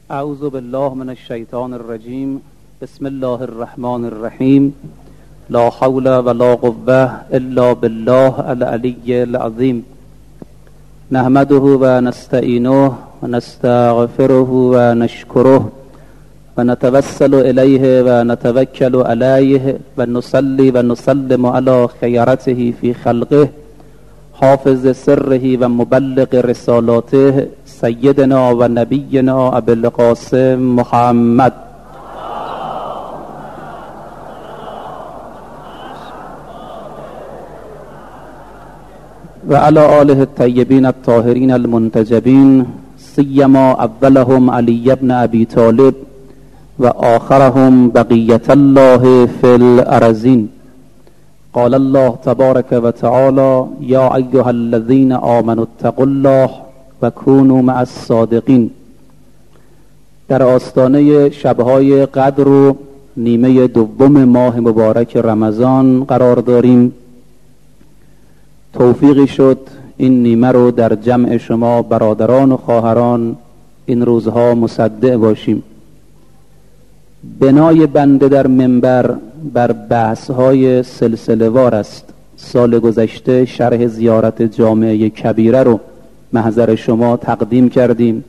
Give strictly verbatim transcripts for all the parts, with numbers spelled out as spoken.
اعوذ بالله من الشیطان الرجیم. بسم الله الرحمن الرحیم. لا حول ولا قوة الا بالله العلی العظیم. نحمده و نستعینه و نستغفره و نشکره و نتوسل الیه و نتوکل علیه و نصلی و نسلم علی خیرته فی خلقه حافظ سره و مبلغ رسالاته سیدنا و نبینا ابی القاسم محمد و علی آله الطیبین الطاهرین المنتجبین، سیما اولهم علی ابن ابی طالب و آخرهم بقیة الله فی الارضین. قال الله تبارک و تعالی: یا ایها الذین آمنوا اتقوا الله و کونوا مع الصادقین. در آستانه شبهای قدر و نیمه دوم ماه مبارک رمضان قرار داریم. توفیقی شد این نیمه رو در جمع شما برادران و خواهران این روزها مصدق باشیم. بنای بنده در منبر بر بحث‌های سلسله وار است. سال گذشته شرح زیارت جامعه کبیره رو محضر شما تقدیم کردیم.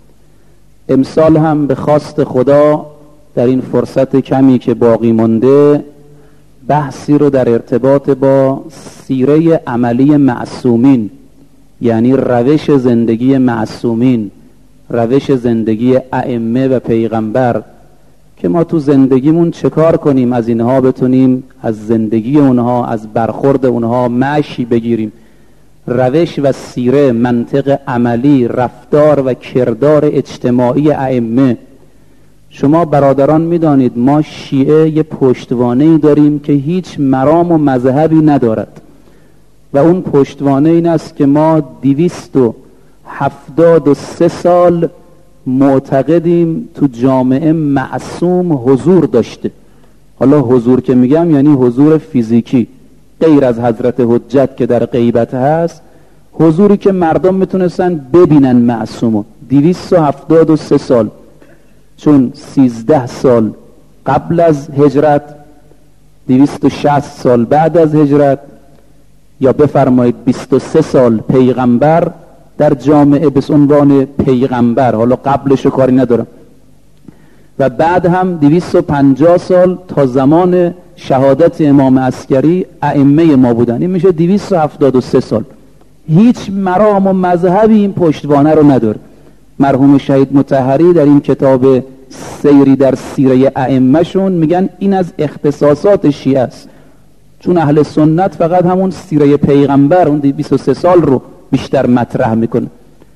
امسال هم به خواست خدا در این فرصت کمی که باقی مانده بحثی رو در ارتباط با سیره عملی معصومین، یعنی روش زندگی معصومین، روش زندگی ائمه و پیغمبر، که ما تو زندگیمون چه کار کنیم از اینها بتونیم از زندگی اونها، از برخورد اونها معشی بگیریم. روش و سیره، منطق عملی، رفتار و کردار اجتماعی ائمه. شما برادران میدانید ما شیعه یه پشتوانه‌ای داریم که هیچ مرام و مذهبی ندارد و اون پشتوانه این است که ما دویست و هفتاد و سه سال معتقدیم تو جامعه معصوم حضور داشته. حالا حضور که میگم یعنی حضور فیزیکی، غیر از حضرت حجت که در غیبت هست، حضوری که مردم میتونستن ببینن معصومو. دویست و هفتاد و سه سال، چون سیزده سال قبل از هجرت، دویست و شصت سال بعد از هجرت، یا بفرمایید بیست و سه سال پیغمبر در جامعه به عنوان پیغمبر، حالا قبلشو کاری ندارم، و بعد هم دویست و پنجاه سال تا زمان شهادت امام عسکری ائمه ما بودن. این میشه دویست و هفتاد و سه سال. هیچ مرام و مذهبی این پشتوانه رو نداره. مرحوم شهید مطهری در این کتاب سیری در سیره ائمه شون میگن این از اختصاصات شیعه است، چون اهل سنت فقط همون سیره پیغمبر اون بیست و سه سال رو بیشتر مطرح میکنه.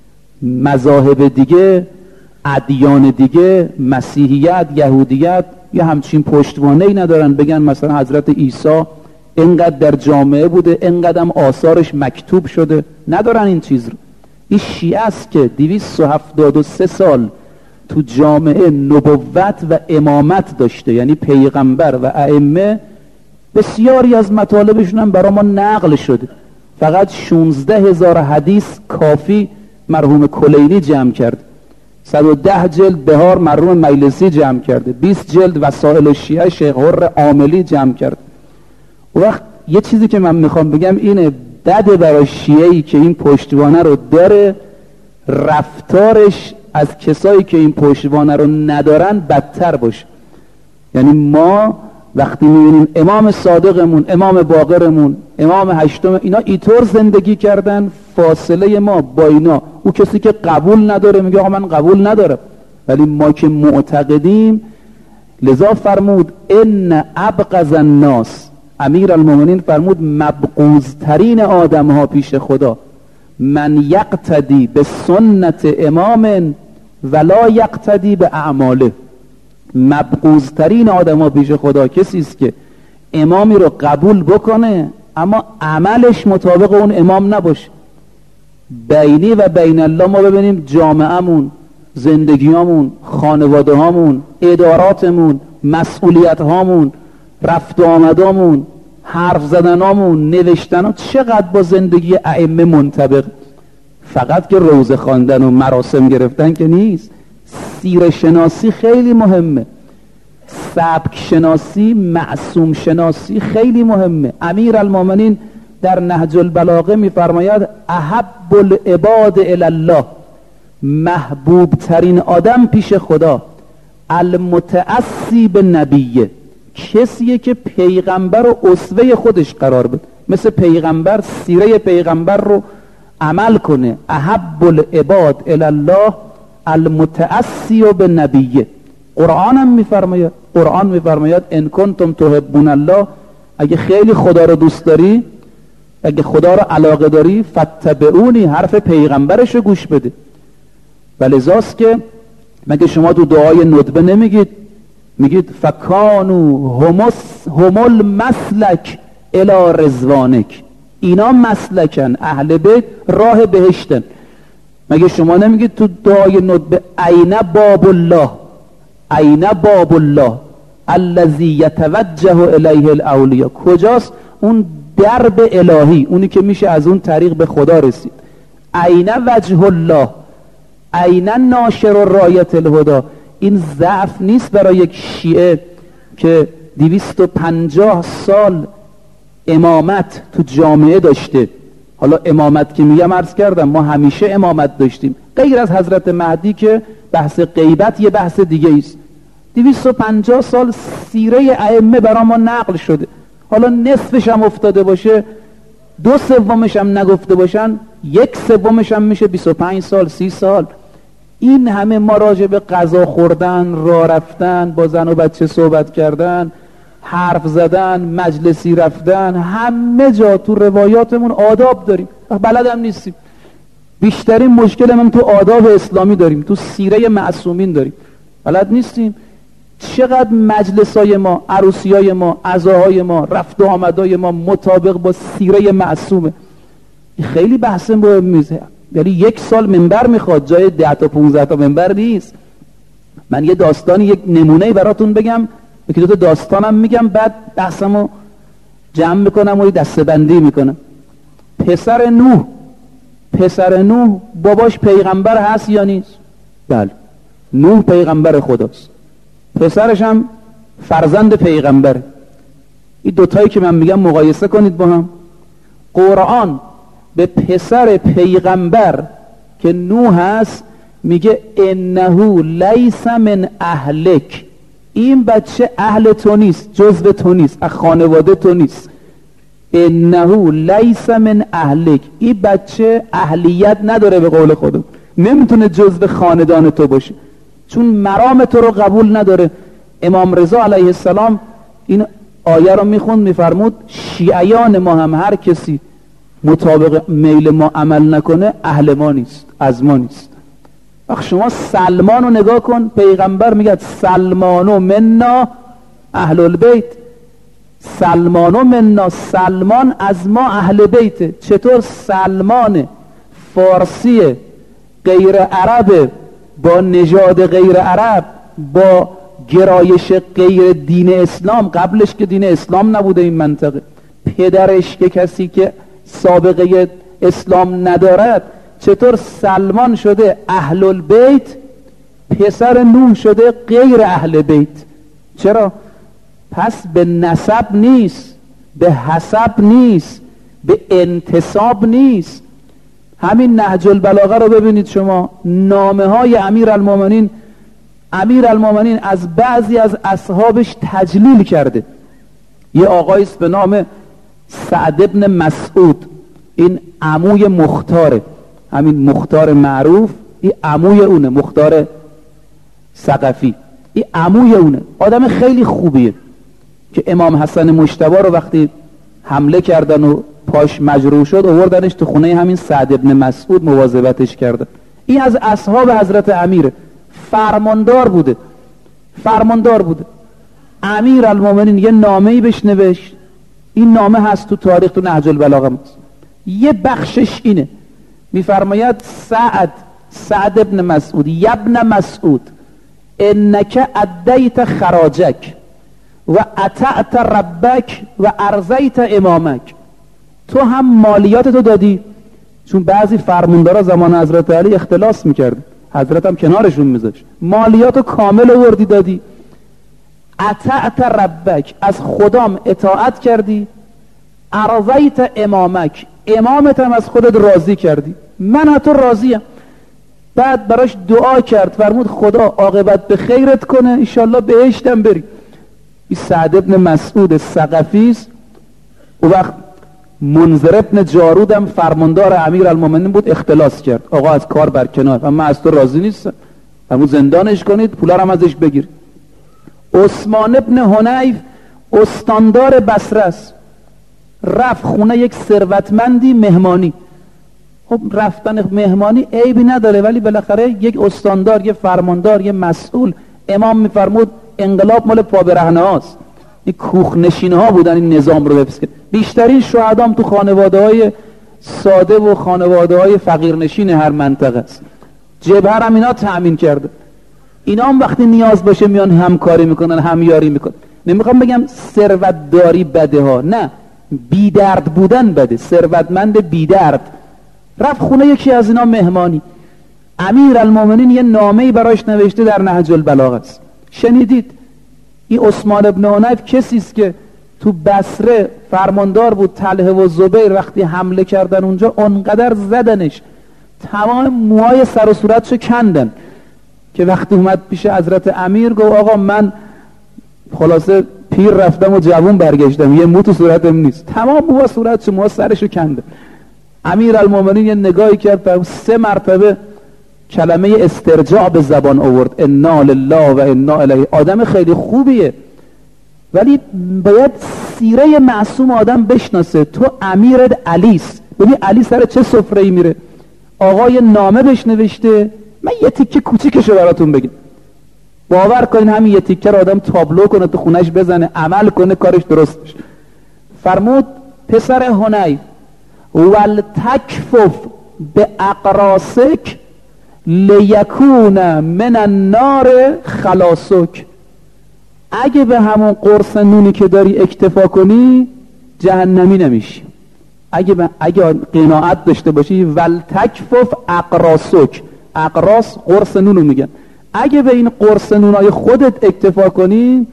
مذاهب دیگه، ادیان دیگه، مسیحیت، یهودیت یه همچین پشتوانه‌ای ندارن بگن مثلا حضرت عیسی اینقدر در جامعه بوده، اینقدر هم آثارش مکتوب شده. ندارن این چیز رو. این شیعه است که دویست و هفتاد و سه سال تو جامعه نبوت و امامت داشته، یعنی پیغمبر و ائمه. بسیاری از مطالبشون هم برای ما نقل شده. فقط شانزده هزار حدیث کافی مرحوم کلینی جمع کرد، صد و ده جلد بهار مرحوم مجلسی جمع کرده، بیست جلد وسائل الشیعه شیخ حر عاملی جمع کرد. و وقت یه چیزی که من میخوام بگم اینه، بده برای شیعه‌ای که این پشتوانه رو داره، رفتارش از کسایی که این پشتوانه رو ندارن بدتر باشه. یعنی ما وقتی میبینیم امام صادقمون، امام باقرمون، امام هشتم، اینا اینطور زندگی کردن، فاصله ما با اینا، او کسی که قبول نداره میگه آقا من قبول ندارم، ولی ما که معتقدیم. لذا فرمود ان ابغض الناس، امیر المومنین فرمود مبغوض ترین آدم ها پیش خدا، من یقتدی به سنت امام ولا یقتدی به اعماله. مبغوض ترین آدم ها پیش خدا کسی است که امامی رو قبول بکنه اما عملش مطابق اون امام نباشه. بینی و بین الله ما ببینیم جامعهمون، زندگیامون، خانواده هامون، اداراتمون، مسئولیت هامون، رفت و آمدامون، حرف زدنامون، نوشتنام چقدر با زندگی ائمه منطبق. فقط که روزه خواندن و مراسم گرفتن که نیست، سیره شناسی خیلی مهمه، سبک شناسی، معصوم شناسی خیلی مهمه. امیرالمومنین در نهج البلاغه میفرماید احب العباد الی الله، محبوب ترین آدم پیش خدا المتأسی به نبیه، کسیه که پیغمبر رو اسوه خودش قرار بده، مثل پیغمبر سیره پیغمبر رو عمل کنه. احب العباد الی الله المتأسی به نبیه. قرآن هم میفرماید، قرآن میفرماید ان کنتم تحبون الله، اگه خیلی خدا رو دوست داری، اگه خدا رو علاقه داری، فاتبعونی، حرف پیغمبرش رو گوش بده. ولذاست که مگه شما تو دعای ندبه نمیگید، میگید فکانو همس همل مسلک الی رضوانک، اینا مسلکن، اهل بیت راه بهشتن. مگه شما نمیگید تو دعای ندبه این باب الله، این باب الله الذی یتوجه الیه الاولیاء، کجاست اون درب الهی، اونی که میشه از اون طریق به خدا رسید. این وجه الله، این ناشر رایت الهدی. این ضعف نیست برای یک شیعه که دویست و پنجاه سال امامت تو جامعه داشته. حالا امامت که میگم عرض کردم ما همیشه امامت داشتیم، غیر از حضرت مهدی که بحث غیبت یه بحث دیگه است. دویست و پنجاه سال سیره ائمه برای ما نقل شده، حالا نصفش هم افتاده باشه، دو سومش هم نگفته باشن، یک سومش هم میشه بیست و پنج سال، سی سال. این همه ما راجع به غذا خوردن، راه رفتن، با زن و بچه صحبت کردن، حرف زدن، مجلسی رفتن، همه جا تو روایاتمون آداب داریم، بلد هم نیستیم. بیشترین مشکل من تو آداب اسلامی داریم، تو سیره معصومین داریم، بلد نیستیم. چقدر مجلسای ما، عروسیای ما، عزاهای ما، رفت و آمدای ما مطابق با سیره معصومه. خیلی بحث مهمیه، یعنی یک سال منبر میخواد، جای ده تا پونزده تا منبر نیست. من یه داستانی، یک نمونه براتون بگم، یکی دو تا داستانم میگم، بعد بحثمو جمع میکنم و یه دسته بندی میکنم. پسر نوح، پسر نوح باباش پیغمبر هست یا نیست؟ بله، نوح پیغمبر خداست، پسرش هم فرزند پیغمبره. این دوتایی که من میگم مقایسه کنید با هم. قرآن به پسر پیغمبر که نوح هست میگه انه لیس من اهلک، این بچه اهل تو نیست، جزو تو نیست، از خانواده تو نیست. انه لیس من اهلک، این بچه اهلیت نداره، به قول خودم نمیتونه جزو خاندان تو باشه، چون مرام تو رو قبول نداره. امام رضا علیه السلام این آیه رو میخوند، میفرمود شیعیان ما هم هر کسی مطابق میل ما عمل نکنه اهل ما نیست، از ما نیست. وقت شما سلمان رو نگاه کن، پیغمبر میگه سلمانو منا اهل البیت، سلمانو منا، سلمان از ما اهل بیته. چطور سلمان فارسی غیر عرب با نژاد غیر عرب، با گرایش غیر دین اسلام، قبلش که دین اسلام نبوده این منطقه، پدرش که کسی که سابقه اسلام ندارد، چطور سلمان شده اهل البیت، پسر نوح شده غیر اهل بیت؟ چرا؟ پس به نسب نیست، به حسب نیست، به انتساب نیست. همین نهج البلاغه رو ببینید شما، نامه های امیرالمومنین، امیرالمومنین از بعضی از اصحابش تجلیل کرده. یه آقایی است به نام سعد ابن مسعود، این عموی مختاره، همین مختار معروف، این عموی اونه، مختار ثقفی، این عموی اونه. آدم خیلی خوبیه که امام حسن مجتبی رو وقتی حمله کردن و پاش مجروح شد آوردنش تو خونه همین سعد ابن مسعود مواظبتش کردن. این از اصحاب حضرت امیره، فرماندار بوده، فرماندار بوده. امیرالمومنین یه نامه‌ای بهش نوشت، این نامه هست تو تاریخ، تو نهج البلاغه هست. یه بخشش اینه، میفرماید سعد سعد ابن مسعود، یبن مسعود انک ادیت خراجک و اطعت ربک و ارضیت امامک، تو هم مالیات تو دادی، چون بعضی فرماندارا زمان حضرت علی اختلاس میکرد، حضرت هم کنارشون میذاشت. مالیاتو کامل آوردی دادی. اطعت ربک، از خدام اطاعت کردی. ارضیت امامک، امامت هم از خودت راضی کردی. من از تو راضیم. بعد براش دعا کرد، فرمود خدا عاقبت به خیرت کنه، انشالله بهشتم بری. این سعد ابن مسعود ثقفی است. او وقت منذر ابن جارود هم فرماندار امیرالمومنین بود، اختلاس کرد، آقا از کار برکنار، اما از تو راضی نیستم، همون زندانش کنید، پولا رو هم ازش بگیر. عثمان ابن حنیف استاندار بصره است، رفت خونه یک ثروتمندی مهمانی. خب رفتن مهمانی عیبی نداره، ولی بالاخره یک استاندار، یک فرماندار، یک مسئول، امام میفرمود انقلاب مال پا برهنه هاست، این کوخ نشین ها بودن این نظام رو حفظ کرد. بیشترین شهدام تو خانواده های ساده و خانواده های فقیرنشین هر منطقه است. جبهه هم اینا تأمین کرده. اینا هم وقتی نیاز باشه میان همکاری میکنن، همیاری میکنن. نمیخوام بگم ثروت داری بده ها، نه، بی درد بودن بده. ثروتمند بی درد رفت خونه یکی از اینا مهمانی. امیرالمومنین یه نامه‌ای براش نوشته در نهج البلاغه است، شنیدید؟ این عثمان ابن حنیف کسی است که تو بصره فرماندار بود. طلحه و زبیر وقتی حمله کردن اونجا اونقدر زدنش تمام موهای سر و صورتشو کندن که وقتی اومد پیش حضرت امیر گفت آقا من خلاصه پیر رفتم و جوون برگشتم، یه مو تو صورتم نیست، تمام موها صورتشو موها سرشو کندن. امیرالمومنین یه نگاهی کرد، سه مرتبه کلمه استرجاع به زبان آورد، انا لله و انا الیه. آدم خیلی خوبیه، ولی باید سیره معصوم آدم بشناسه. تو امیرت علیست، ببین علی سر چه سفره‌ای میره. آقای نامه بهش نوشته، من یه تیکه کوچیکشو براتون بگم، باور کنین همین یه تیکه رو آدم تابلو کنه تو خونش بزنه، عمل کنه، کارش درست بشه. فرمود پسر حنیف ولتکفف به اقراسک لیکون من النار خلاصک. اگه به همون قرص نونی که داری اکتفا کنی جهنمی نمیشی. اگه به اگه قناعت داشته باشی، ولتکفف اقراسک، اقراس قرص نونو میگن، اگه به این قرص نونای خودت اکتفا کنی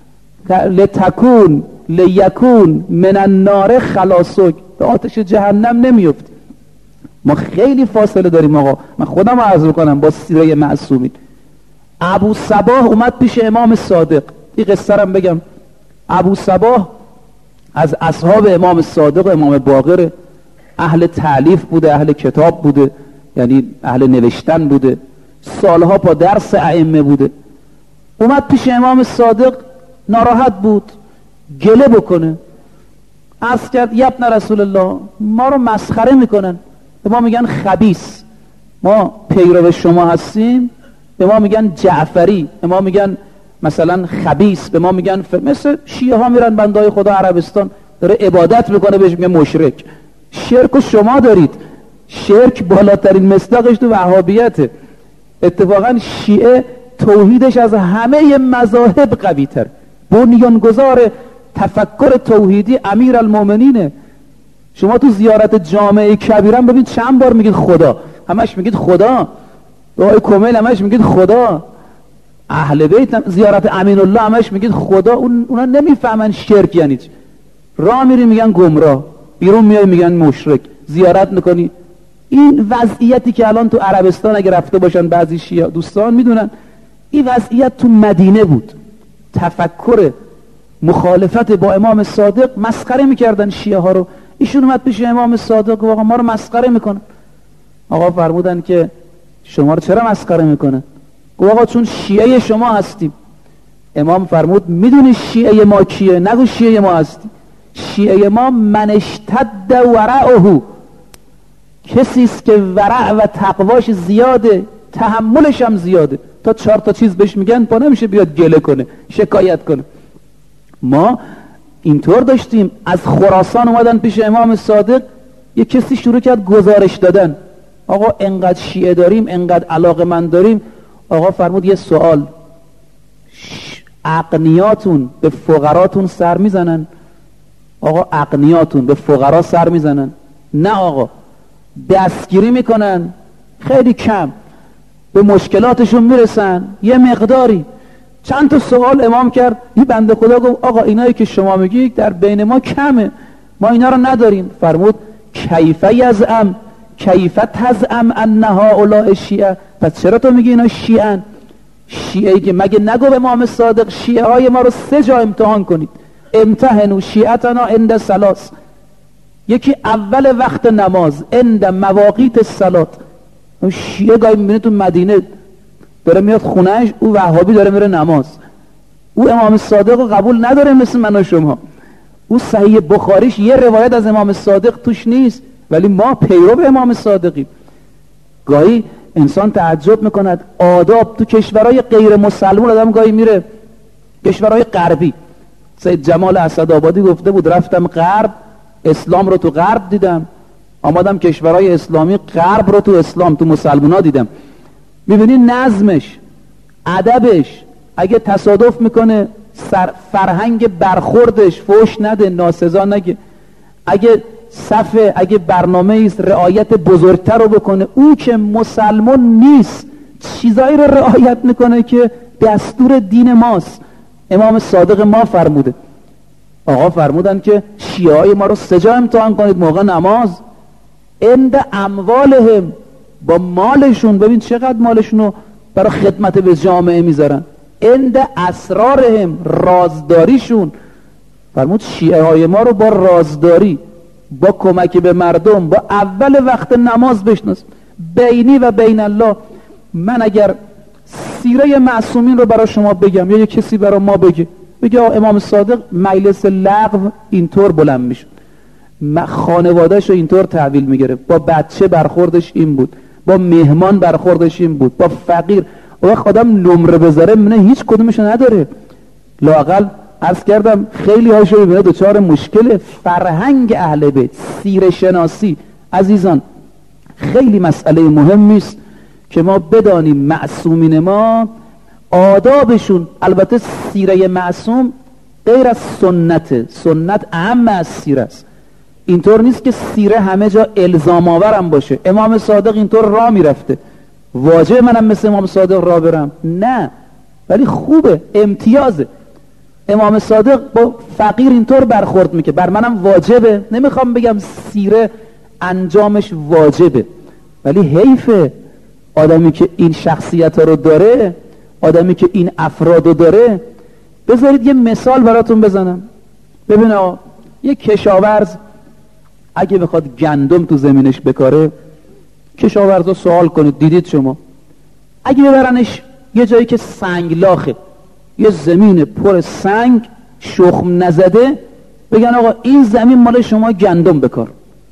لتکون لیکون من النار خلاصک، به آتش جهنم نمیفتی. ما خیلی فاصله داریم آقا. من خودم عرض کنم با سیره معصومین. ابو صباح اومد پیش امام صادق، این قصه رو بگم. ابو صباح از اصحاب امام صادق، امام باقر، اهل تالیف بوده، اهل کتاب بوده، یعنی اهل نوشتن بوده، سالها با درس ائمه بوده. اومد پیش امام صادق، ناراحت بود، گله بکنه. عرض کرد یا ابن رسول الله، ما رو مسخره میکنن، به ما میگن خبیث، ما پیرو شما هستیم، به ما میگن جعفری، به ما میگن مثلا خبیث، به ما میگن ف... مثل شیعه ها میرن بندای خدا عربستان داره عبادت میکنه بهش میگن مشرک. شرک شما دارید، شرک بالاترین مصداقش تو وهابیته. اتفاقا شیعه توحیدش از همه مذاهب قوی تر، بنیانگذار تفکر توحیدی امیرالمومنینه. شما تو زیارت جامع کبیرم ببین چند بار میگید خدا، همش میگید خدا، دعای کمیل همش میگید خدا، اهل بیت زیارت امین الله همش میگید خدا. اون اونا نمیفهمن شرک یعنی چی. راه میری میگن گمراه، بیرون میای میگن مشرک، زیارت میکنی. این وضعیتی که الان تو عربستان اگه رفته باشن بعضی شیعه دوستان میدونن، این وضعیت تو مدینه بود. تفکر مخالفت با امام صادق، مسخره میکردن شیعه ها رو. ایشون اومد پیش امام صادق و آقا ما رو مسخره میکنن. آقا فرمودن که شما رو چرا مسخره میکنن؟ گفت آقا چون شیعه شما هستیم. امام فرمود میدونی شیعه ما کیه؟ نگو شیعه ما هستی. شیعه ما من اشتد ورعه، کسی است که ورع و تقواش زیاده، تحملش هم زیاده. تا چهار تا چیز بهش میگن پا نمیشه بیاد گله کنه، شکایت کنه. ما اینطور داشتیم. از خراسان اومدن پیش امام صادق، یه کسی شروع کرد گزارش دادن، آقا انقدر شیعه داریم، انقدر علاقمند داریم. آقا فرمود یه سوال، اغنیاتون به فقراتون سر میزنن؟ آقا اغنیاتون به فقرا سر میزنن؟ نه آقا. دستگیری میکنن؟ خیلی کم. به مشکلاتشون میرسن، یه مقداری. چند تا سوال امام کرد، این بنده خدا گفت آقا اینایی که شما میگی در بین ما کمه، ما اینا رو نداریم. فرمود کیف یزعم کیف تزعم ان هؤلاء شیعه، پس چرا تو میگی اینا شیعن؟ شیعه که مگه نگو امام صادق شیعه های ما رو سه جا امتحان کنید، امتحنوا شیعتنا عند ثلاث. یکی اول وقت نماز، عند مواقیت الصلاه. شیعه گاهی میبینه تو مدینه داره میاد خونهش، او وهابی داره میره نماز، او امام صادق رو قبول نداره مثل من و شما. او صحیح بخاریش یه روایت از امام صادق توش نیست، ولی ما پیرو امام صادقیم. گاهی انسان تعجب میکند آداب تو کشورهای غیر مسلمان، آدم گاهی میره کشورهای غربی. سید جمال اسدآبادی گفته بود رفتم غرب، اسلام رو تو غرب دیدم، آمدم کشورهای اسلامی، غرب رو تو اسلام تو مسلمونا دیدم. میبینی نظمش، ادبش، اگه تصادف میکنه فرهنگ برخوردش فوش نده، ناسزا نگه، اگه صفه، اگه برنامه ایست رعایت بزرگتر رو بکنه. او که مسلمان نیست چیزایی رو رعایت میکنه که دستور دین ماست. امام صادق ما فرموده، آقا فرمودن که شیعه های ما رو سجا امتحان کنید موقع نماز، عند اموالهم، با مالشون. ببین چقدر مالشون رو برای خدمت به جامعه میذارن. عند اسرارهم، رازداریشون. فرمود شیعه های ما رو با رازداری، با کمک به مردم، با اول وقت نماز بشناس. بینی و بین الله، من اگر سیره معصومین رو برای شما بگم یا یک کسی برای ما بگه، بگه امام صادق مجلس لغو اینطور بلند میشد، خانوادهش رو اینطور تحویل میگیره، با بچه برخوردش این بود، با مهمان برخوردش این بود، با فقیر. وقت آدم نمره بذاره منه هیچ کدومشو نداره. لااقل عرض کردم خیلی هاشو ببینه دوچار مشکل فرهنگ اهل بیت، سیره شناسی. عزیزان خیلی مسئله مهمی است که ما بدانیم معصومین ما آدابشون. البته سیره معصوم غیر از سنته، سنت اهم از سیره است. اینطور نیست که سیره همه جا الزام آورم باشه. امام صادق اینطور راه میرفته، واجب منم مثل امام صادق راه برم؟ نه، ولی خوبه، امتیازه. امام صادق با فقیر اینطور برخورد میکنه، بر منم واجبه. نمیخوام بگم سیره انجامش واجبه، ولی حیفه آدمی که این شخصیت رو داره، آدمی که این افراد رو داره. بذارید یه مثال براتون بزنم. ببین آقا، یه کشاورز اگه بخواد گندم تو زمینش بکاره، کشاورزا سوال کنید، دیدید شما اگه ببرنش یه جایی که سنگلاخه، یه زمین پر سنگ شخم نزده، بگن آقا این زمین مال شما، گندم بکار.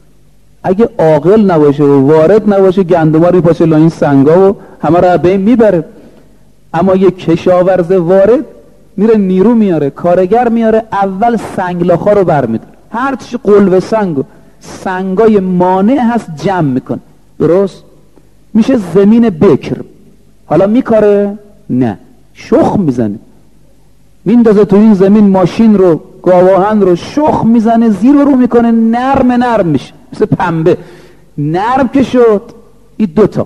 اگه عاقل نباشه و وارد نباشه، گندم ها رو پاشه لا این سنگا و همه رو بین میبره. اما یه کشاورز وارد میره نیرو میاره، کارگر میاره، اول سنگلاخا رو برمیداره، هر چی قلوه سنگو سنگای مانع هست جمع میکن، درست میشه زمین بکر. حالا میکاره؟ نه، شخم میزنه، میندازه تو این زمین ماشین رو، گاواهن رو شخم میزنه، زیر رو میکنه، نرم نرم میشه مثل پنبه. نرم که شد، این دوتا.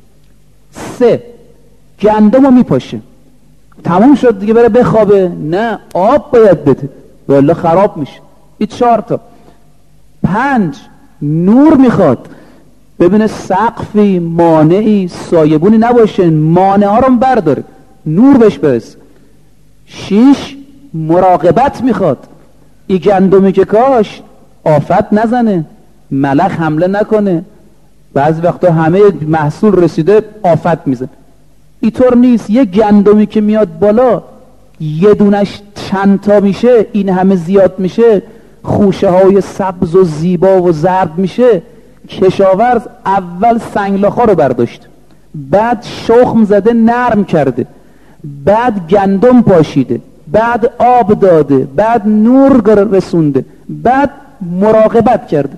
سه، گندم رو میپاشه، تموم شد دیگه، بره بخوابه؟ نه، آب باید بده والا خراب میشه. این چهار تا. پنج، نور میخواد، ببینه سقفی، مانعی، سایبونی نباشه، مانع ها رو برداره، نور بهش برسه. شیش، مراقبت میخواد، این گندمی که کاش آفت نزنه، ملخ حمله نکنه. بعضی وقتا همه محصول رسیده آفت میزنه. اینطور نیست، یه گندمی که میاد بالا یه دونش چند تا میشه، این همه زیاد میشه، خوشه های سبز و زیبا و زرد میشه. کشاورز اول سنگلاخا رو برداشت، بعد شخم زده نرم کرده، بعد گندم پاشیده، بعد آب داده، بعد نور رسونده، بعد مراقبت کرده.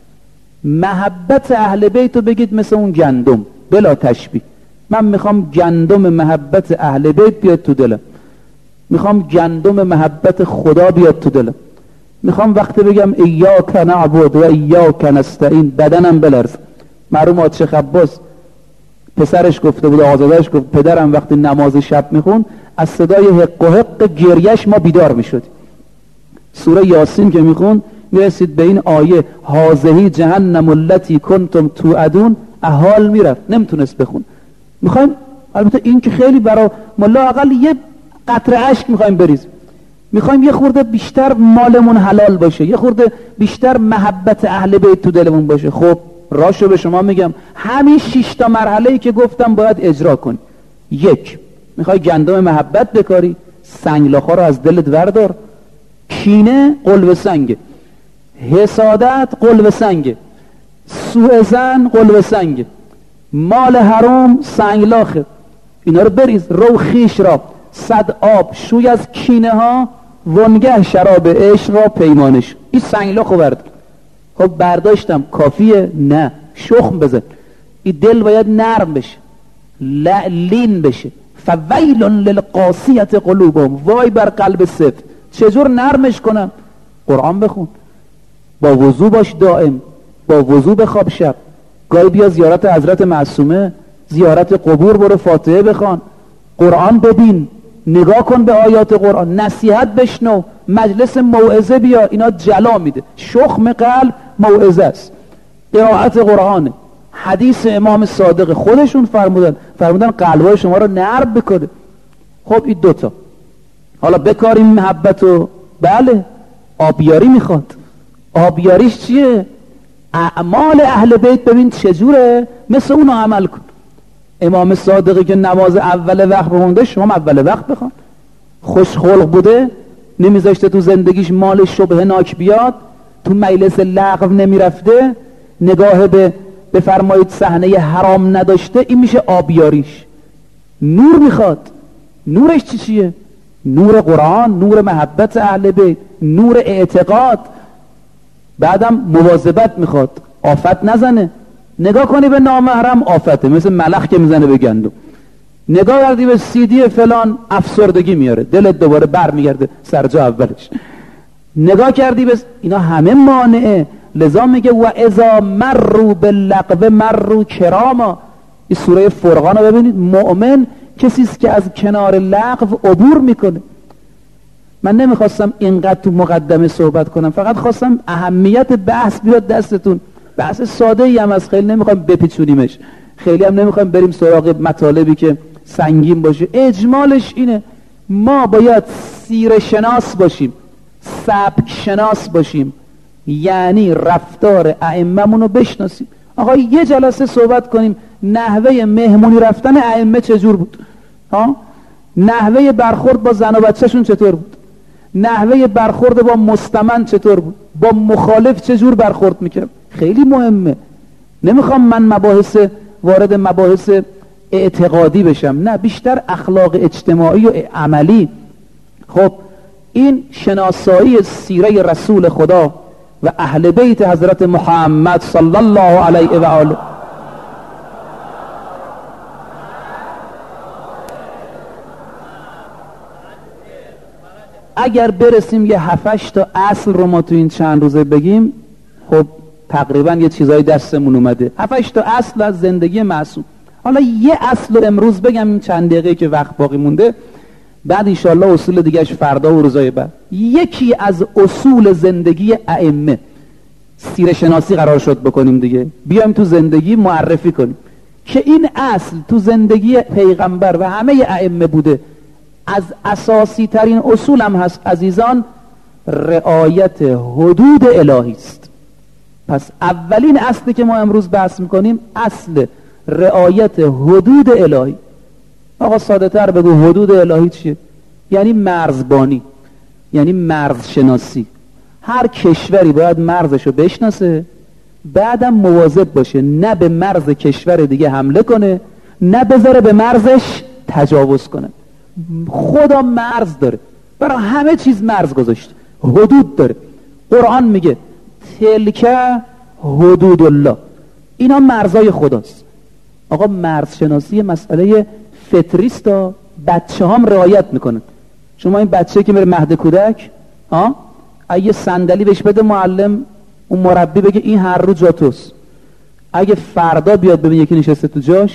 محبت اهل بیت رو بگید مثل اون گندم، بلا تشبیه. من میخوام گندم محبت اهل بیت بیاد تو دلم، میخوام گندم محبت خدا بیاد تو دلم، میخوام وقتی بگم ایاک نعبد و ایاک نستعین بدنم بلرز. مرحوم آتش خباس پسرش گفته بود، آزادش گفت پدرم وقتی نماز شب میخون از صدای حق و حق گریش ما بیدار میشدیم. سوره یاسین که میخون میرسید به این آیه هازهی جهنم التی کنتم توعدون، احال میرفت نمیتونست بخون. میخوایم البته این که خیلی برای ملا اقل یه قطره اشک میخوایم بریزیم، میخوایم یه خورده بیشتر مالمون حلال باشه، یه خورده بیشتر محبت اهل بیت تو دلمون باشه. خب راشو به شما میگم، همین شش تا مرحله‌ای که گفتم باید اجرا کنی. یک، میخوای گندم محبت بکاری، سنگلاخا رو از دلت وردار. کینه قلب سنگه، حسادت قلب سنگه، سوء ظن قلب سنگه، مال حرام سنگلاخه. اینا رو بریز، رو خیش را صد آب شوی از کینه ها، ونگه شراب عشق را پیمانش. این سنگلاخو برد. خب برداشتم کافیه؟ نه، شخم بزن. این دل باید نرم بشه، لین بشه. فویل للقاسیت قلوبهم، وای بر قلب سفت. چجور نرمش کنم؟ قرآن بخون، با وضو باش دائم، با وضو بخواب شب، گاهی بیا زیارت حضرت معصومه، زیارت قبور برو، فاتحه بخوان، قرآن ببین، نگاه کن به آیات قرآن، نصیحت بشنو، مجلس موعظه بیا. اینا جلا میده. شخم قلب موعظه است، قرائت قرآنه، حدیث امام صادق خودشون فرمودن فرمودن قلبای شما رو نرم بکنه. خب این دوتا حالا بکاریم محبتو. بله، آبیاری میخواد. آبیاریش چیه؟ اعمال اهل بیت ببین چجوره، مثل اونو عمل کن. امام صادقی که نماز اول وقت بخونده، شما اول وقت بخون. خوش خلق بوده، نمیذاشته تو زندگیش مال شبهه ناک بیاد، تو مجلس لغو نمیرفته، نگاه به بفرمایید صحنه حرام نداشته. این میشه آبیاریش. نور میخواد. نورش چی چیه؟ نور قرآن، نور محبت اهل بیت، نور اعتقاد. بعدم مواظبت میخواد، آفت نزنه. نگاه کنی به نامحرم آفته، مثل ملخ که میزنه به گندم. نگاه کردی به سیدی فلان، افسردگی میاره، دلت دوباره بر میگرده سر جا اولش. نگاه کردی به اینا، همه مانعه. لذا میگه و اذا مروا باللغو مروا کراما. این سوره فرقان رو ببینید. مؤمن کسی است که از کنار لغو عبور میکنه. من نمیخواستم اینقدر تو مقدمه صحبت کنم، فقط خواستم اهمیت بحث بیاد دستتون. بحث ساده ای هم از، خیلی نمیخوایم بپیچونیمش، خیلی هم نمیخوایم بریم سراغ مطالبی که سنگین باشه. اجمالش اینه ما باید سیره شناس باشیم، سبک شناس باشیم، یعنی رفتار ائمه‌مون رو بشناسیم. آقا یه جلسه صحبت کنیم نحوه مهمونی رفتن ائمه چجور بود، ها؟ نحوه برخورد با زن و بچه‌شون چطور بود، نحوه برخورد با مستمن چطور بود، با مخالف چجور برخورد میکرد. خیلی مهمه. نمیخوام من مباحث وارد مباحث اعتقادی بشم، نه، بیشتر اخلاق اجتماعی و عملی. خب این شناسایی سیره رسول خدا و اهل بیت حضرت محمد صلی الله علیه و آله. اگر برسیم یه هفتش تا اصل رو ما تو این چند روزه بگیم، خب تقریبا یه چیزای دستمون اومده. هفتش تا اصل از زندگی معصوم. حالا یه اصل رو امروز بگم، این چند دقیقه که وقت باقی مونده، بعد انشاءالله اصول دیگهش فردا و روزای بعد. یکی از اصول زندگی ائمه، سیره شناسی قرار شد بکنیم دیگه، بیایم تو زندگی معرفی کنیم که این اصل تو زندگی پیغمبر و همه ائمه بوده. از اساسی ترین اصول هم هست عزیزان، رعایت حدود الهی است. پس اولین اصلی که ما امروز بحث میکنیم اصل رعایت حدود الهی. آقا ساده تر بگو، حدود الهی چیه؟ یعنی مرزبانی، یعنی مرز شناسی. هر کشوری باید مرزشو بشناسه، بعدم مواظب باشه نه به مرز کشور دیگه حمله کنه، نه بذاره به مرزش تجاوز کنه. خدا مرز داره، برای همه چیز مرز گذاشته، حدود داره. قرآن میگه تلک حدود الله، اینا مرزای خداست. آقا مرز شناسی مسئله فطریست، بچه هم رعایت میکنن. شما این بچه که میره مهد کودک، ها، اگه صندلی بهش بده معلم، اون مربی بگه این هر رو جا توست، اگه فردا بیاد ببین یکی نشسته تو جاش،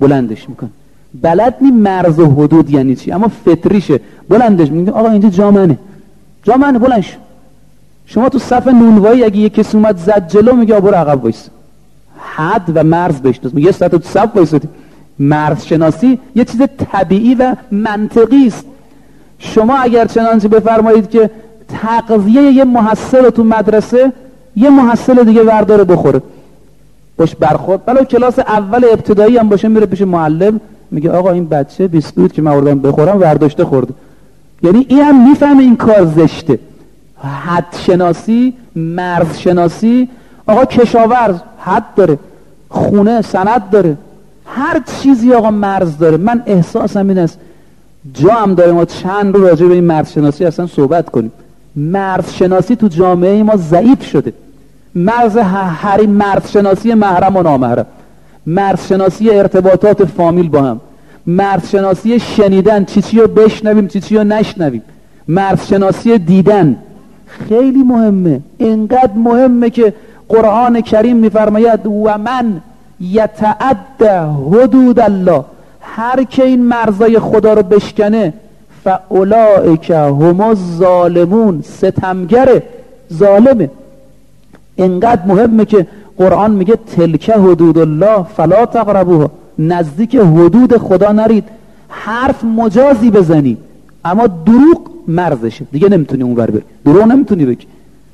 بلندش میکنه. بلد نی مرز و حدود یعنی چی، اما فطریشه بلندش میگه آقا اینجا جا منه، جا منه، بلند شو. شما تو صف نونوایی اگه یک کسی اومد زد جلو میگه برو عقب وایس. حد و مرز بهش دست. یه ساعت تو صف وایسادی. مرز شناسی یه چیز طبیعی و منطقی است. شما اگر چنانچه بفرمایید که تغذیه یه محصل تو مدرسه یه محصل دیگه ورداره بخوره، باش برخورد، بلکه کلاس اول ابتدایی هم باشه، میره پیش معلم میگه آقا این بچه بیسکویت که من آوردم بخورم ورداشته خورده، یعنی این هم میفهمه این کار زشته. حد شناسی، مرز شناسی. آقا کشاورز حد داره، خونه سند داره، هر چیزی آقا مرز داره. من احساسم این است جا هم داره ما چند رو راجع به این مرز شناسی اصلا صحبت کنیم. مرز شناسی تو جامعه ما ضعیف شده. مرز حریم، مرز شناسی محرم و نامحرم، مرز شناسی ارتباطات فامیل با هم، مرز شناسی شنیدن، چی چی رو بشنویم چی چی رو نشنویم، مرز شناسی دیدن خیلی مهمه. اینقدر مهمه که قرآن کریم میفرماید و من یتعدى حدود الله، هر که این مرزای خدا رو بشکنه فاولئک هم الظالمون، ستمگره، ظالمه. اینقدر مهمه که قرآن میگه تلک حدود الله فلا تقربوها، نزدیک حدود خدا نرید. حرف مجازی بزنی اما دروغ مرزشه، دیگه نمیتونی اون ور بری، دروغ نمیتونی بگی.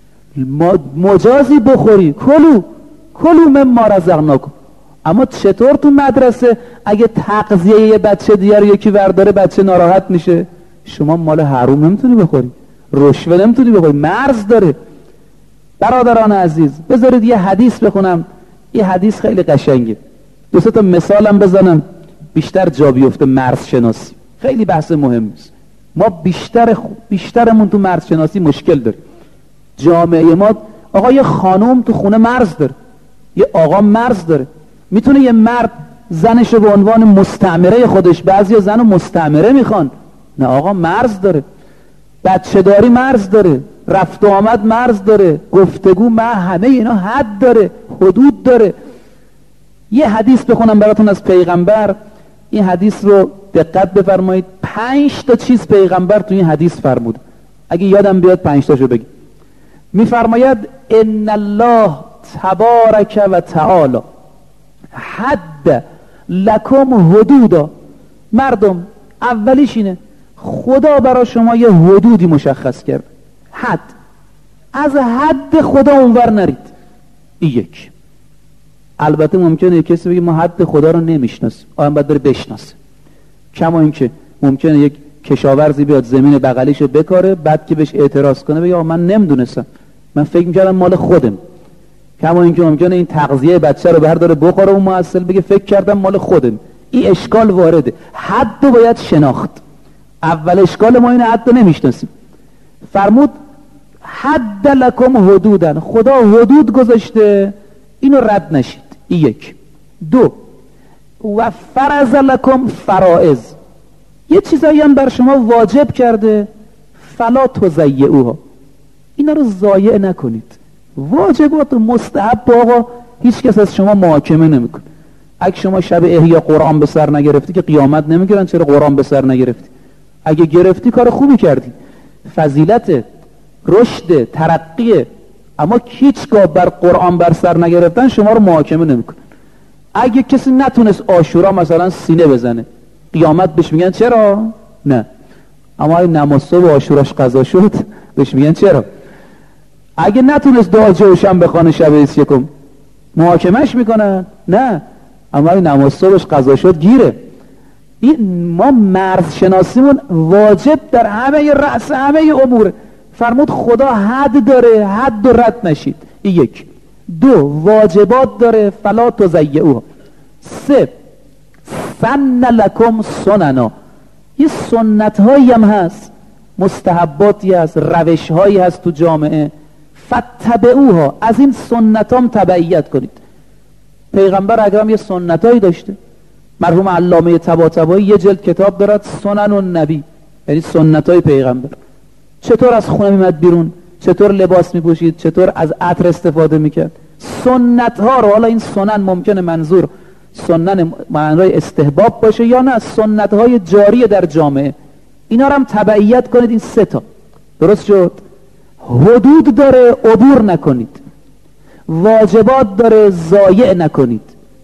مجازی بخوری کلو کلو مما رزقناکم، اما چطور تو مدرسه اگه تغذیه یه بچه دیگر یکی ورداره بچه ناراحت میشه، شما مال حروم نمیتونی بخوری، رشوه نمیتونی بخوری، مرز داره. برادران عزیز بذارید یه حدیث بخونم، یه حدیث خیلی قشنگه، دو سه تا مثالم بزنم بیشتر جا بیفته. مرز شناسی خیلی بحث مهمی است. ما بیشتر بیشترمون تو مرز شناسی مشکل داریم. جامعه ما آقا یه خانم تو خونه مرز داره، یه آقا مرز داره. میتونه یه مرد زنش به عنوان مستعمره خودش، بعضیا زنو مستعمره میخوان، نه آقا مرز داره. بچه داری مرز داره، رفت و آمد مرز داره، گفتگو ما همه اینا حد داره، حدود داره. یه حدیث بخونم براتون از پیغمبر. این حدیث رو دقت بفرمایید، پنج تا چیز پیغمبر تو این حدیث فرمود. اگه یادم بیاد پنج تاشو بگم. میفرماید ان الله تبارک و تعالی حد لکم حدودا. مردم اولیش اینه خدا برای شما یه حدودی مشخص کرد، حد. از حد خدا اونور نرید. این یک. البته ممکنه کسی بگه ما حد خدا رو نمیشناسیم، آدم باید بره بشناسه. کما اینکه ممکنه یک کشاورزی بیاد زمین بغلیشو بکاره، بعد که بهش اعتراض کنه بگه من نمیدونستم، من فکر میکردم مال خودم. کما اینکه ممکنه این تغذیه بچه رو برداره بخوره، اون محصل بگه فکر کردم مال خودم. این اشکال وارده. حد رو باید شناخت. اول اشکال ما اینه حد رو نمیشناسیم. فرمود حد لکم حدودن، خدا حدود گذاشته، اینو رد نشید. این یک. دو و فرض لکم فرائض، یه چیزایی هم بر شما واجب کرده، فلا تضیعوها، اینا رو ضایع نکنید. واجبات و مستحب آقا هیچ کس از شما محاکمه نمیکنه. اگه شما شب احیا قرآن به سر نگرفتی که قیامت نمیگیرن چرا قرآن به سر نگرفتی. اگه گرفتی کار خوبی کردی، فضیلت، رشد، ترقیه. اما هیچگاه بر قرآن بر سر نگرفتن شما رو محاکمه نمیکنه. اگه کسی نتونست عاشورا مثلا سینه بزنه، قیامت بهش میگن چرا؟ نه. اما اگه نماز صبح عاشوراش قضا شد بهش میگن چرا؟ اگه نتونست دعا جوشن بخونه شب یکم، محاکمش میکنن؟ نه. اما اگه نماز صبحش قضا شد گیره. این ما مرز شناسیمون واجب در همه رأس همه امور. فرمود خدا حد داره، حد و رد نشید. این یک. دو واجبات داره، فلا تضیعوها. سه سن لکم سننا، یه سنت هایی هم هست، مستحباتی هست، روش هایی هست تو جامعه، فتبعوها، از این سنت هم تبعیت کنید. پیغمبر اکرم یه سنت هایی داشته. مرحوم علامه طباطبایی یه جلد کتاب دارد سنن النبی، یعنی سنت های پیغمبر. چطور از خونه میمد بیرون، چطور لباس میپوشید، چطور از عطر استفاده میکرد، سنت ها رو. حالا این سنن ممکنه منظور سنن معنای استحباب باشه یا نه سنت های جاری در جامعه، اینا رو هم تبعیت کنید. این سه تا درست شد. حدود داره عبور نکنید، واجبات داره ضایع نکنید،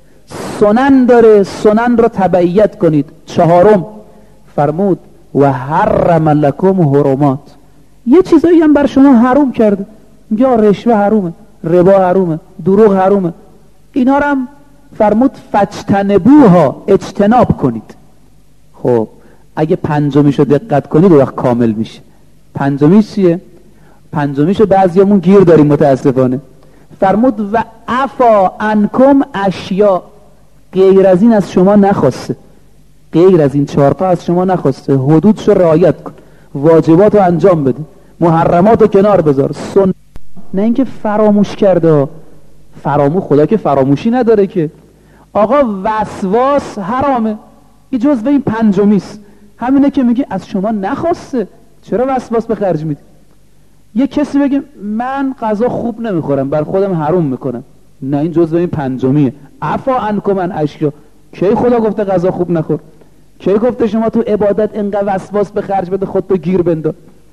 سنن داره سنن رو تبعیت کنید. چهارم فرمود و حرم لکم حرمات، یه چیزایی هم بر شما حروم کرده، یا رشوه حرومه، ربا حرومه، دروغ حرومه، اینا رو هم فرمود فجتنبوها، اجتناب کنید. خب اگه پنجمیشو دقت کنید و وقت کامل میشه. پنجمیش چیه؟ پنجمیشو بعضیامون گیر داریم متاسفانه. فرمود و عفا عنکم اشیا، غیر از این از شما نخواسته، غیر از این چهارتا از شما نخواسته. حدودشو رعایت کن، واجباتو انجام بده، محرماتو کنار بذار، سن نه اینکه فراموش کرده. فراموش خدا که فراموشی نداره که. آقا وسواس حرامه، این جزء این پنجمیست. همینه که میگه از شما نخواسته، چرا وسواس به خرج میدی؟ یه کسی بگه من غذا خوب نمیخورم بر خودم حرام میکنم، نه این جزء این پنجمیه. عفا عنکم عن اشیا، کی خدا گفته غذا خوب نخور؟ کی گفته شما تو عبادت انقدر وسواس به خرج بده خودتو گیر بنداز؟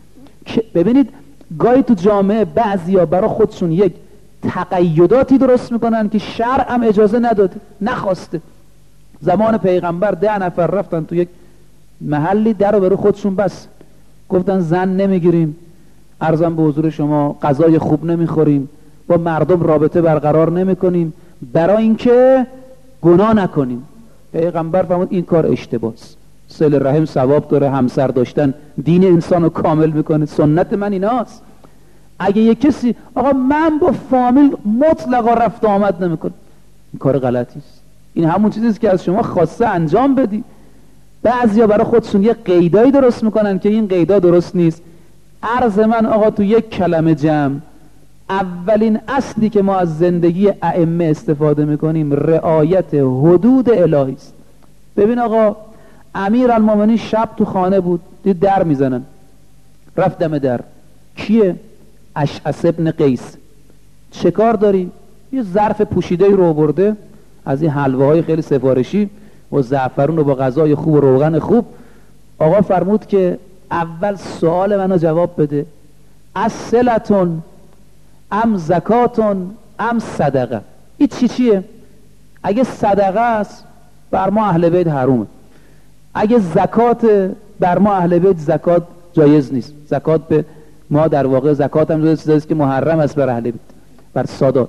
ببینید گاهی تو جامعه بعضیا برای خودشون یک تقیداتی درست میکنن که شرع هم اجازه نداده، نخواسته. زمان پیغمبر ده نفر رفتن تو یک محلی در رو برای خودشون بس، گفتن زن نمیگیریم، عرضم به حضور شما غذای خوب نمیخوریم، با مردم رابطه برقرار نمیکنیم برای اینکه گناه نکنیم. پیغمبر فرمود این کار اشتباهه، صله رحم ثواب داره، همسر داشتن دین انسان رو کامل میکنه، سنت من ایناست. اگه یک کسی آقا من با فامیل مطلقا رفت آمد نمیکنم، این کار غلطی است. این همون چیزیست که از شما خواسته انجام بدی. بعضیا برای خودشون یه قیدایی درست میکنن که این قیدا درست نیست. عرض من آقا تو یک کلمه جمع، اولین اصلی که ما از زندگی ائمه استفاده میکنیم رعایت حدود الهی است. ببین آقا امیرالمومنین شب تو خانه بود، دید در میزنن، رفت دم در. کیه؟ اشعث ابن قیس. چه کار داری؟ یه ظرف پوشیده رو آورده از این حلوه های خیلی سفارشی و زعفرون و با غذای خوب و روغن خوب. آقا فرمود که اول سوال منو جواب بده، الصلتون ام زکاتون ام صدقه؟ این چی چیه؟ اگه صدقه است بر ما اهل بیت حرومه، اگه زکات بر ما اهل بیت زکات جایز نیست. زکات به ما در واقع زکات هم جایز است که محرم است بر اهل بیت، بر سادات.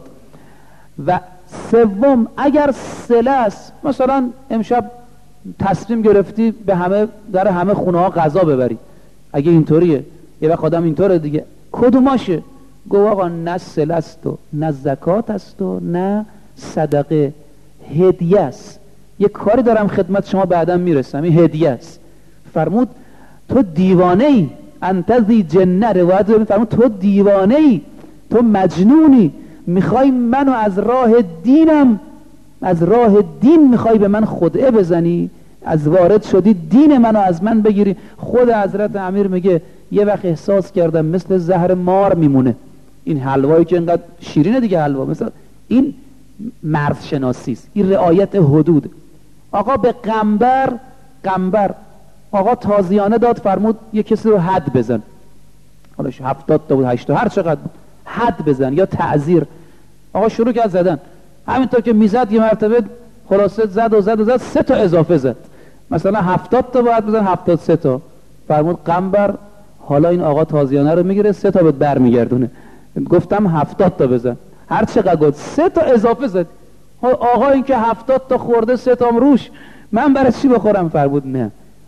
و سوم اگر صله است، مثلا امشب تصمیم گرفتی به همه در همه خونه ها غذا ببری، اگه اینطوریه یه وقت آدم اینطوره دیگه، کدوماشه؟ گو آقا نه صله است و نه زکات است و نه صدقه، هدیه است. یه کاری دارم خدمت شما بعدم میرسم، این هدیه است. فرمود تو دیوانه ای، انت ذی جنه. روایت داریم فرمود تو دیوانه ای، تو مجنونی، میخوای منو از راه دینم، از راه دین میخوای به من خدعه بزنی، از وارد شدی دین منو از من بگیری. خود حضرت امیر میگه یه وقت احساس کردم مثل زهر مار میمونه این حلوایی که اینقدر شیرینه دیگه، حلوا مثلا این مرز شناسی است، این رعایت حدود. آقا به قنبر قنبر آقا تازیانه داد، فرمود یه کسی رو حد بزن، حالا هفتاد تا بود هشتا هر چقدر بود، حد بزن یا تعزیر. آقا شروع کرد زدن، همینطور که میزد یه مرتبه خلاصه زد و زد و زد سه تا اضافه زد، مثلا هفتاد تا باید بزن، هفتاد سه تا. فرمود قنبر حالا این آقا تازیانه رو میگیره سه تا بهت برمیگردونه. گفتم هفتاد تا بزن، هر چقدر گفت سه تا اضافه زد. آقا این که هفتاد تا خورده سه تام روش، من برای چی بخورم؟ فرمود نه،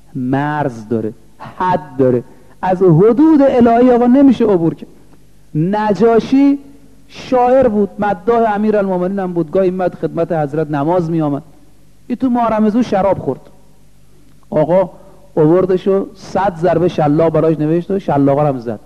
مرز داره، حد داره، از حدود الهی آقا نمیشه عبور کرد. نجاشی شاعر بود، مداح امیرالمومنین هم بود، گاهی مد خدمت حضرت نماز می آمد. این تو ماه رمضان شراب خورد، آقا آوردشو صد ضربه شلاق براش نوشت و شلاقا هم زد.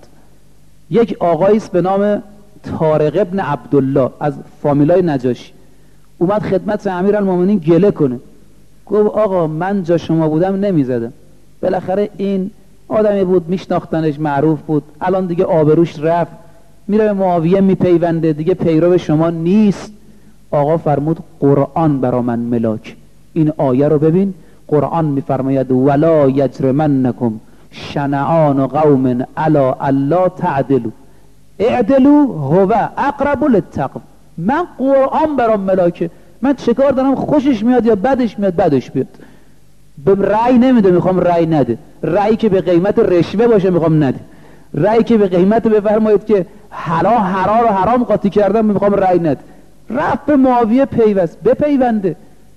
یک آقاییست به نام طارق ابن عبدالله از فامیلای نجاشی اومد خدمت امیرالمومنین گله کنه، گفت آقا من جا شما بودم نمیزدم. بالاخره این آدمی بود میشناختنش، معروف بود، الان دیگه آبروش رفت، میره به معاویه میپیونده، دیگه پیرو شما نیست. آقا فرمود قرآن برا من ملاک. این آیه رو ببین، قرآن میفرماید ولا یجرمنکم شنعان قوم علی الا تعدلوا اعدلوا هو اقرب للتقوی. من قرآن برام ملاکه، من چه کار دارم؟ خوشش میاد یا بدش میاد؟ بدش بیاد. به رأی نمیده، میخوام رأی نده. رأی که به قیمت رشوه باشه میخوام نده. رأی که به قیمت بفرمایید که حلال حرام رو حرام قاطی کردم میخوام رأی نده. رفت به معاویه پیوست، بپیونده.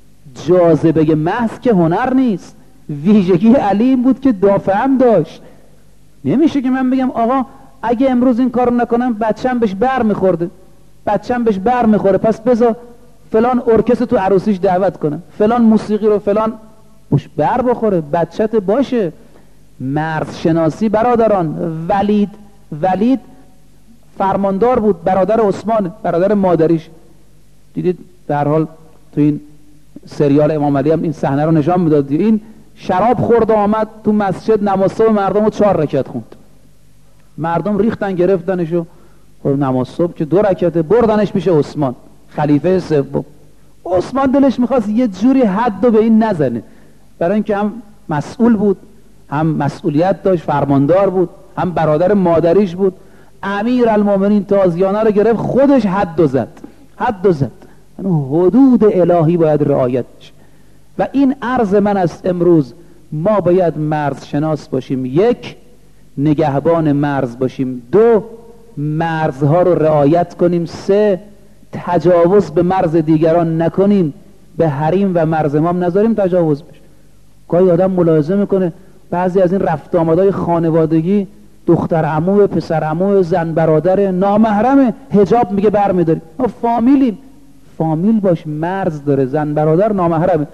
جاذبه محض که هنر نیست، ویژگی علی این بود که دافعم داشت. نمیشه که من بگم آقا اگه امروز این کارو نکنم بچم بهش بر میخورده، بچم بهش بر میخوره، پس بذار فلان ارکستر تو عروسیش دعوت کنم، فلان موسیقی رو فلان بهش بر بخوره، بچت باشه. مرز شناسی برادران. ولید ولید فرماندار بود، برادر عثمان، برادر مادریش. دیدید در حال تو این سریال امام علی هم این صحنه رو نشان میداد. این شراب خورد و آمد تو مسجد نماز صبح مردم رو چهار رکعت خوند. مردم ریختن گرفتنش و نماز صبح که دو رکعته، بردنش پیش عثمان خلیفه سوم. عثمان دلش میخواست یه جوری حد به این نزنه، برای اینکه هم مسئول بود، هم مسئولیت داشت، فرماندار بود، هم برادر مادریش بود. امیر المومنین تازیانه رو گرفت، خودش حد زد، حد زد. حدود الهی باید رعایت بشه. و این عرض من است امروز. ما باید مرز شناس باشیم، یک، نگهبان مرز باشیم، دو، مرزها رو رعایت کنیم، سه، تجاوز به مرز دیگران نکنیم، به حریم و مرز ما نذاریم تجاوز بشه. گاهی آدم ملاحظه میکنه بعضی از این رفت آمدهای خانوادگی، دختر عمو، پسر عمو، زن برادر، نامحرم، حجاب میگه برمیداریم. ما فامیلیم، فامیل باش، مرز داره. زن برادر نامحرمه،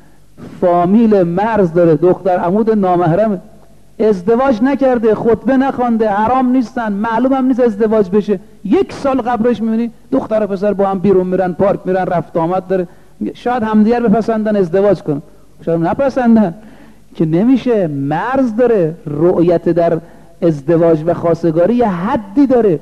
فامیل مرز داره، دختر عمود نامحرمه، ازدواج نکرده، خطبه نخوانده، حرام نیستن، معلوم هم نیست ازدواج بشه. یک سال قبلش میبینی دختر و پسر با هم بیرون میرن، پارک میرن، رفت آمد داره. شاید همدیگر بپسندن ازدواج کنن، شاید نپسندن، که نمیشه. مرز داره. رؤیت در ازدواج و خواستگاری یه حدی داره.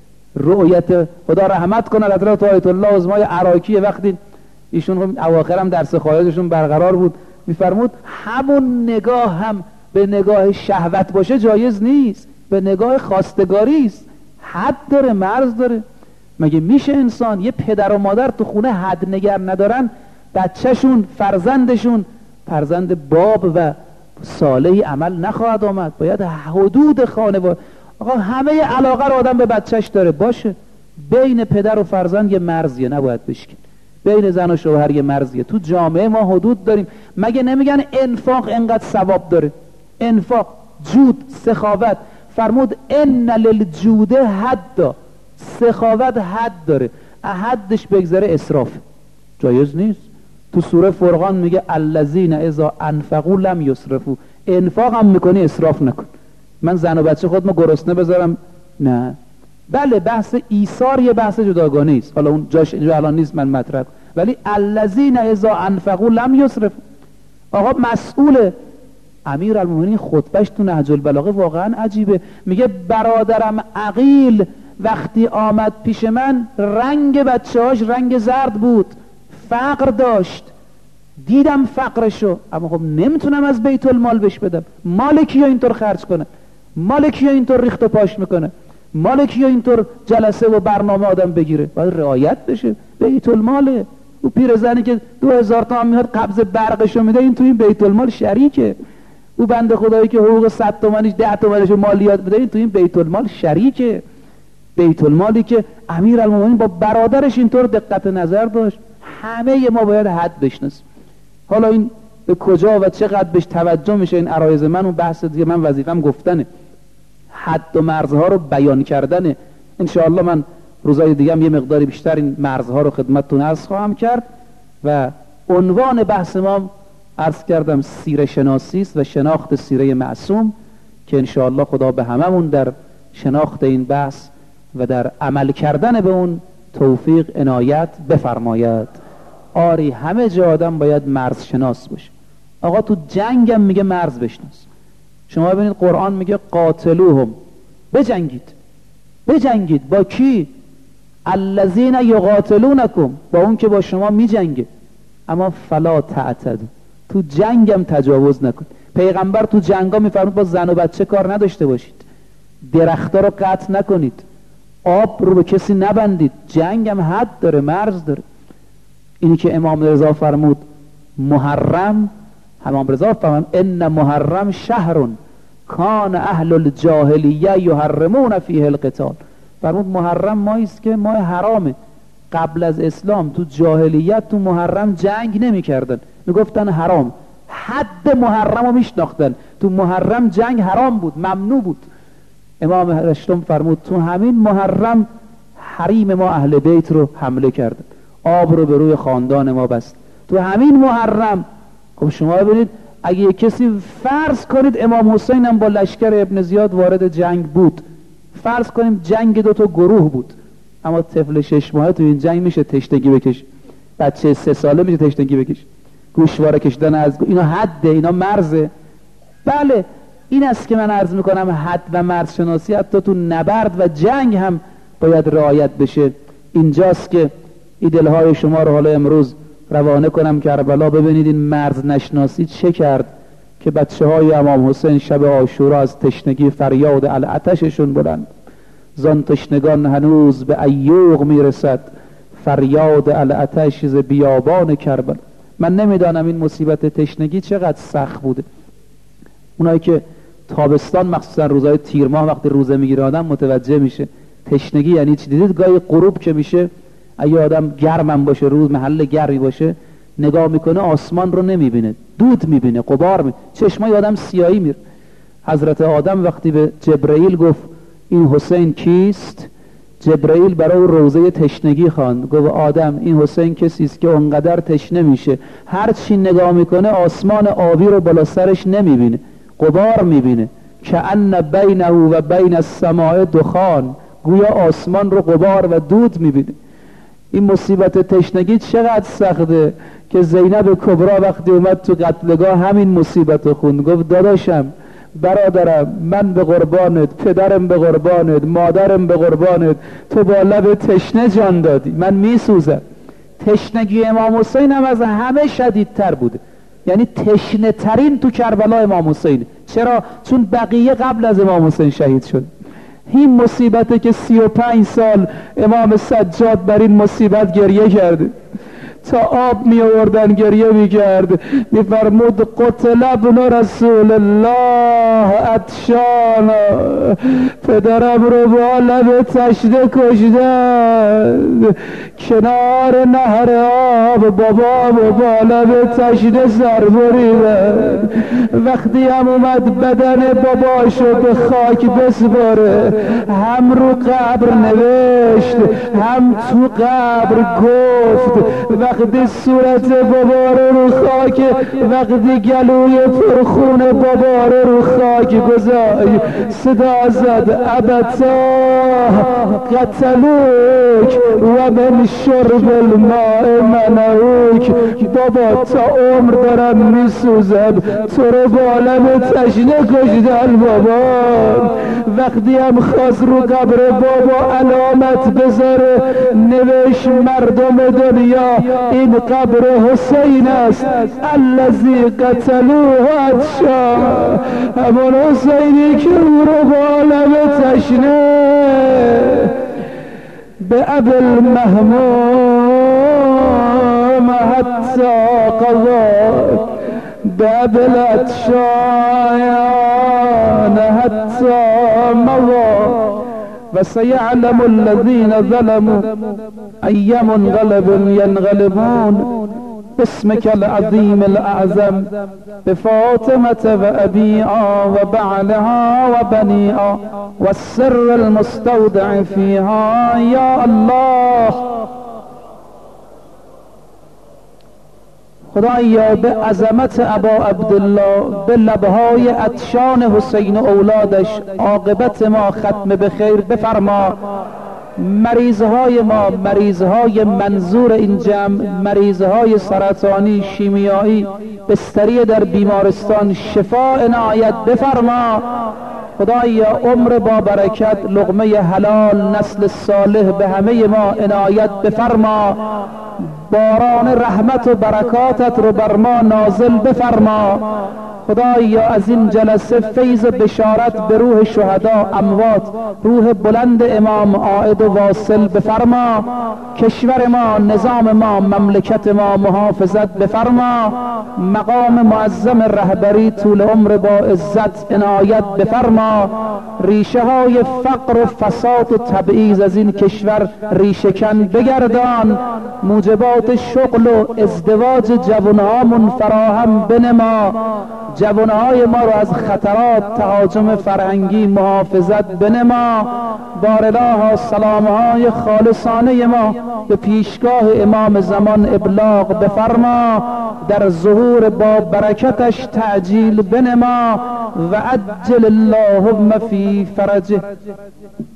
رؤیت، خدا رحمت کنه حضرت آیت الله عظمای عراقی، وقتی ایشون اواخر هم درس خارجشون برقرار بود، میفرمود همون نگاه هم به نگاه شهوت باشه جایز نیست، به نگاه خواستگاری است. حد داره، مرز داره. مگه میشه انسان، یه پدر و مادر تو خونه حد نگر ندارن، بچهشون، فرزندشون، فرزند باب و صالحی عمل نخواهد آمد. باید حدود خانواده. آقا همه علاقه رو آدم به بچهش داره، باشه. بین پدر و فرزند یه مرزیه، نباید بشکن. بین زن و شوهر یه مرزیه. تو جامعه ما حدود داریم. مگه نمیگن انفاق انقدر ثواب داره؟ انفاق، جود، سخاوت. فرمود ان للجود حد، سخاوت حد داره، حدش بگذره اسراف جایز نیست. تو سوره فرقان میگه الذین اذا انفقوا لم یسرفوا. انفاق هم میکنی اسراف نکن. من زن و بچه خودمو گرسنه بذارم؟ نه. بله بحث ایثار یه بحث جداگانه است، حالا اون جاش اینجا الان نیست من مطرح، ولی الذین اذا انفقوا لم یسرفوا. آقا مسئول امیر المومنین خطبهش تو نهج البلاغه واقعا عجیبه. میگه برادرم عقیل وقتی آمد پیش من، رنگ بچه‌هاش رنگ زرد بود، فقر داشت، دیدم فقرشو، اما خب نمیتونم از بیت المال بهش بدم. مال کیا اینطور خرج کنه؟ مال کیا اینطور ریخت و پاش میکنه؟ مال کیا اینطور جلسه و برنامه آدم بگیره؟ باید رعایت بشه. بیت الماله. او پیرزنی که دو هزار تومان میاد قبض برقشو میده، این تو این بیت المال شریکه. او بنده خدایی که حقوق صد تومانیش ده تومانیشو مالیات بده، این تو این بیت المال شریکه. بیت المالی که امیر المومنین با برادرش اینطور دقت نظر داشت. همه ما باید حد بشناسیم. حالا این به کجا و چقدر بهش توجه میشه این عرایض من، اون بحث دیگه. من وظیفم گفتنه، حد و مرزها رو بیان کردنه. انشاءالله من روزای دیگه هم یه مقداری بیشتر این مرزها رو خدمتتون عرض خواهم کرد. و عنوان بحث ما عرض کردم سیره شناسی است و شناخت سیره معصوم، که انشاءالله خدا به هممون در شناخت این بحث و در عمل کردن به اون توفیق عنایت بفرماید. آری همه جا آدم باید مرز شناس باشه. آقا تو جنگم میگه مرز بشناس. شما ببینید قرآن میگه قاتلوهم، بجنگید. بجنگید با کی؟ الذین یقاتلونکم، با اون که با شما می جنگه، اما فلا تعتدوا، تو جنگم تجاوز نکن. پیغمبر تو جنگا میفرمود با زن و بچه کار نداشته باشید، درختا رو قطع نکنید، آب رو به کسی نبندید، جنگم حد داره، مرز داره. اینی که امام رضا فرمود محرم، امام رضا فرمود ان محرم شهر کان اهل الجاهلیه یحرمون فیه القتال. فرمود محرم ماهی است که ماه حرامه. قبل از اسلام تو جاهلیت تو محرم جنگ نمی کردن، می گفتن حرام، حد محرم رو میشناختن، تو محرم جنگ حرام بود، ممنوع بود. امام هشتم فرمود تو همین محرم حریم ما اهل بیت رو حمله کردن، آب رو به روی خاندان ما بست تو همین محرم. خب شما ببینید اگه کسی فرض کنید امام حسین هم با لشکر ابن زیاد وارد جنگ بود، فرض کنیم جنگ دو تا گروه بود، اما طفل شش ماهه تو این جنگ میشه تشنگی بکش، بچه سه ساله میشه تشنگی بکش، گوشواره کشیدن از اینا حده، اینا مرزه. بله این است که من عرض میکنم حد و مرز شناسی حتی تو نبرد و جنگ هم باید رعایت بشه. اینجاست که ایدلهای شما رو حالا امروز روانه کنم کربلا، ببینید این مرز نشناسی چه کرد که بچه های امام حسین شب عاشورا از تشنگی فریاد العطششون بلند، زان تشنگان هنوز به ایوغ میرسد، فریاد العطش ز بیابان کربلا. من نمیدانم این مصیبت تشنگی چقدر سخت بوده. اونایی که تابستان مخصوصا روزهای تیر ماه وقتی روزه میگیره آدم متوجه میشه تشنگی یعنی چی. دیدید گاهی غروب که میشه اگه آدم گرمم باشه، روز محل گرمی باشه، نگاه میکنه آسمان رو نمیبینه، دود میبینه، غبار میبینه، چشمای آدم سیاهی میره. حضرت آدم وقتی به جبرئیل گفت این حسین کیست، جبرئیل برای او روزه تشنگی خواند، گفت آدم این حسین کسی است که اونقدر تشنه میشه هر چی نگاه میکنه آسمان آبی رو بالا سرش نمیبینه، غبار میبینه، کأن بینه و بین السماء دخان، گویا آسمان رو غبار و دود میبینه. این مصیبت تشنگی چقدر سخته که زینب کبرا وقتی اومد تو قتلگاه همین مصیبت رو خوند، گفت داداشم، برادرم، من به قربانت، پدرم به قربانت، مادرم به قربانت، تو با لب تشنه جان دادی، من میسوزم. تشنگی امام حسین هم از همه شدیدتر بوده، یعنی تشنه ترین تو کربلا امام حسین. چرا؟ چون بقیه قبل از امام حسین شهید شد. این مصیبته که سی و پنج سال امام سجاد بر این مصیبت گریه کرده، تا آب می آوردن گریه می کرد، می فرمود قتل ابن رسول الله عطشان، پدرم رو با لب تشنه کشدن، کنار نهر آب بابام رو با لب تشنه سر بریدن. وقتی هم اومد بدن باباشو به خاک بسپاره، هم رو قبر نوشت هم تو قبر گفت، وقتی صورت بابا رو رو خاک، وقتی گلوی پرخون بابا رو رو خاک گذاشت، صدا زد ابتا قتلوک و من شرب الماء منعوک، بابا تا عمر دارم میسوزم، تو رو با لب تشنه کشدن بابا. وقتی هم خواست رو قبر بابا علامت بذاره، نوشت مردم دنیا این قبر حسین است، الذی قتلوه عطشان، همون حسینی که او رو با لب تشنه به ابل محموم حتی قضا، به ابل عطشان حتی مضا، و سیعلم الذین ظلموا ای منقلب ینقلبون باسمک العظیم الاعظم بفاطمة و ابیها و بعلها و بنیها و السر المستودع فیها یا الله. خدایا به عظمت ابا عبدالله، به لبهای عطشان حسین و اولادش عاقبت ما ختم به خیر بفرما. مریضهای ما، مریضهای منظور این جمع، مریضهای سرطانی، شیمیایی، بستری در بیمارستان، شفا عنایت بفرما. خدایا عمر با برکت، لقمه حلال، نسل صالح به همه ما عنایت بفرما. باران رحمت و برکاتت رو بر ما نازل بفرما. خدایا از این جلسه فیض بشارت به روح شهدا اموات، روح بلند امام عائد و واصل بفرما. کشور ما، نظام ما، مملکت ما محافظت بفرما. مقام معظم رهبری طول عمر با عزت عنایت بفرما. ریشه های فقر و فساد و تبعیض از این کشور ریشه کن بگردان. موجبات شغل و ازدواج جوانهامون فراهم بنما. جوانهای ما رو از خطرات تهاجم فرهنگی محافظت بنما. بارالله سلامهای خالصانه ما به پیشگاه امام زمان ابلاغ بفرما. در ظهور با برکتش تعجیل بنما و عجل اللهم فی فرجه.